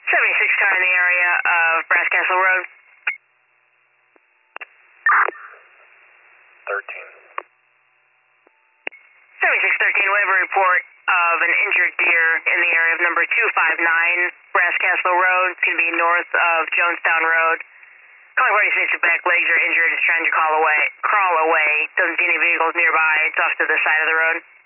76 car in the area of Brass Castle Road. 13. 7613, we have a report of an injured deer in the area of number 259 Brass Castle Road. It's going to be north of Jonestown Road. Calling 46, back legs are injured, is trying to crawl away. Doesn't see any vehicles nearby. It's off to the side of the road.